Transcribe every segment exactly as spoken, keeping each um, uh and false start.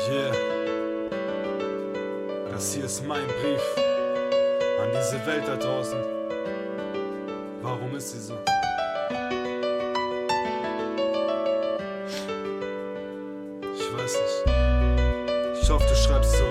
Yeah, das hier ist mein Brief an diese Welt da draußen. Warum ist sie so? Ich weiß nicht. Ich hoffe, du schreibst zurück.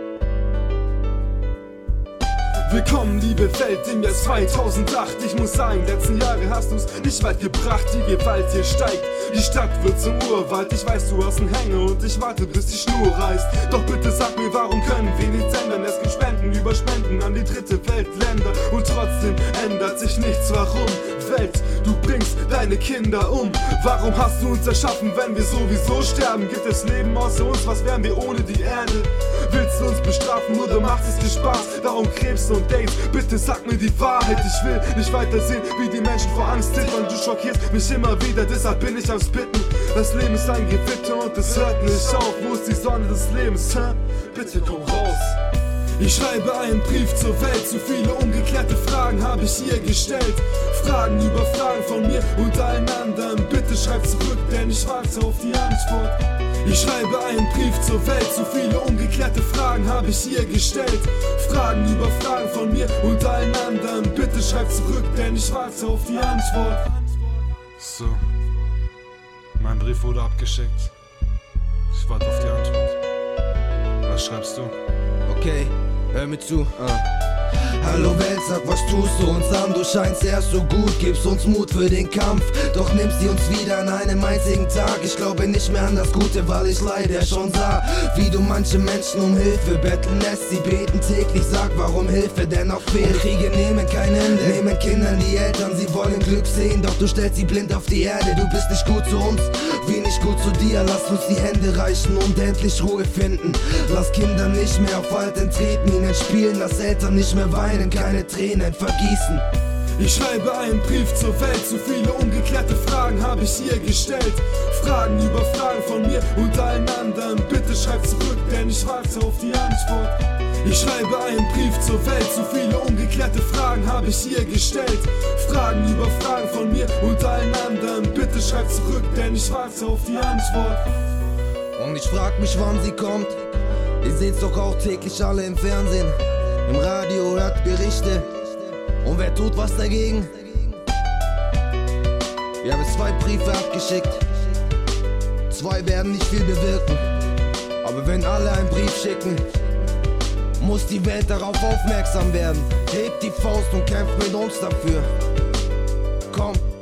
Willkommen, liebe Welt, im Jahr zweitausendacht. Ich muss sagen, letzten Jahre hast du's nicht weit gebracht. Die Gewalt hier steigt, die Stadt wird zum Urwald. Ich weiß, du hast einen Hänger und ich warte, bis die Schnur reißt. Doch bitte sag mir, warum können wir nichts ändern? Es gibt Spenden über Spenden an die dritte Weltländer. Und trotzdem ändert sich nichts. Warum? Welt, du bringst deine Kinder um. Warum hast du uns erschaffen, wenn wir sowieso sterben? Gibt es Leben außer uns? Was wären wir ohne die Erde? Willst du uns bestrafen oder macht es dir Spaß? Darum Krebs und AIDS, bitte sag mir die Wahrheit. Ich will nicht weiter sehen, wie die Menschen vor Angst zittern. Du schockierst mich immer wieder, deshalb bin ich am Spitten. Das Leben ist ein Gewitter und es hört nicht auf. Wo ist die Sonne des Lebens, hä? Bitte komm raus. Ich schreibe einen Brief zur Welt, zu viele ungeklärte Fragen habe ich ihr gestellt. Fragen über Fragen von mir und allen anderen. Bitte schreib zurück, denn ich warte auf die Antwort. Ich schreibe einen Brief zur Welt, zu viele ungeklärte Fragen habe ich ihr gestellt. Fragen über Fragen von mir und allen anderen. Bitte schreib zurück, denn ich warte auf die Antwort. So, mein Brief wurde abgeschickt. Ich warte auf die Antwort. Was schreibst du? Okay, hör mir zu. Ah. Hallo Welt, sag, was tust du uns an? Du scheinst erst so gut, gibst uns Mut für den Kampf. Doch nimmst sie uns wieder an einem einzigen Tag. Ich glaube nicht mehr an das Gute, weil ich leider schon sah, wie du manche Menschen um Hilfe betteln lässt. Sie beten täglich, sag, warum Hilfe denn auch fehlt. Kriege nehmen kein Ende, nehmen Kindern die Eltern. Sie wollen Glück sehen, doch du stellst sie blind auf die Erde. Du bist nicht gut zu uns, wie nicht gut zu dir. Lass uns die Hände reichen und endlich Ruhe finden. Lass Kinder nicht mehr auf alten Tretminen spielen. Lass Eltern nicht mehr weinen, keine Tränen vergießen. Ich schreibe einen Brief zur Welt, zu viele ungeklärte Fragen habe ich ihr gestellt. Fragen über Fragen von mir und allen anderen. Bitte schreib zurück, denn ich warte auf die Antwort. Ich schreibe einen Brief zur Welt, zu viele ungeklärte Fragen habe ich ihr gestellt. Fragen über Fragen von mir und allen anderen. Bitte schreib zurück, denn ich warte auf die Antwort. Und ich frag mich, wann sie kommt. Ihr seht's doch auch täglich alle im Fernsehen. Im Radio hört Berichte. Und wer tut was dagegen? Wir haben zwei Briefe abgeschickt. Zwei werden nicht viel bewirken. Aber wenn alle einen Brief schicken, muss die Welt darauf aufmerksam werden. Hebt die Faust und kämpft mit uns dafür. Komm.